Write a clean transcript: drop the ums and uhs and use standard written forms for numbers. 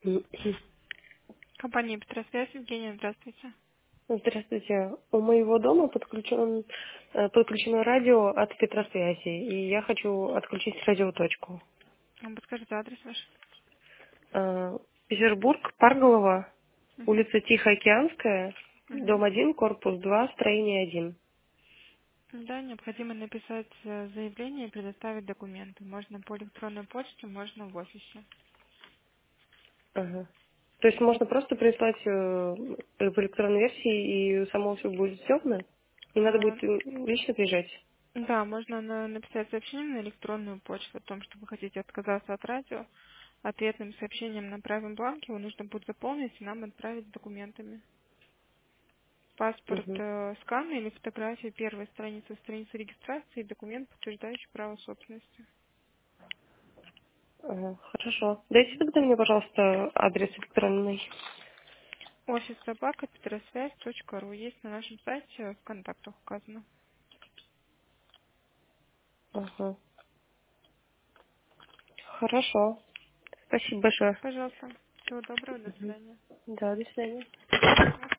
Компания Петросвязь, Евгения, здравствуйте. Здравствуйте. У моего дома подключено радио от Петросвязи, и я хочу отключить радиоточку. Подскажите адрес ваш? Петербург, Парголово, Мгм. улица Тихоокеанская, Мгм. дом 1, корпус 2, строение 1. Да, необходимо написать заявление и предоставить документы. Можно по электронной почте, можно в офисе. Ага. То есть можно просто прислать в электронной версии, и само все будет сделано? Не надо А, будет лично приезжать? Да, можно написать сообщение на электронную почту о том, что вы хотите отказаться от радио. Ответным сообщением направим бланк, его нужно будет заполнить и нам отправить с документами. Паспорт, Мгм. скан или фотография первой страницы, страницы регистрации и документ, подтверждающий право собственности. Ага, хорошо. Дайте тогда мне, пожалуйста, адрес электронный. Офис собака петросвязь.ру есть на нашем сайте, в контактах указано. Ага. Хорошо. Спасибо большое. Пожалуйста, всего доброго, до Мгм. свидания. Да, до свидания.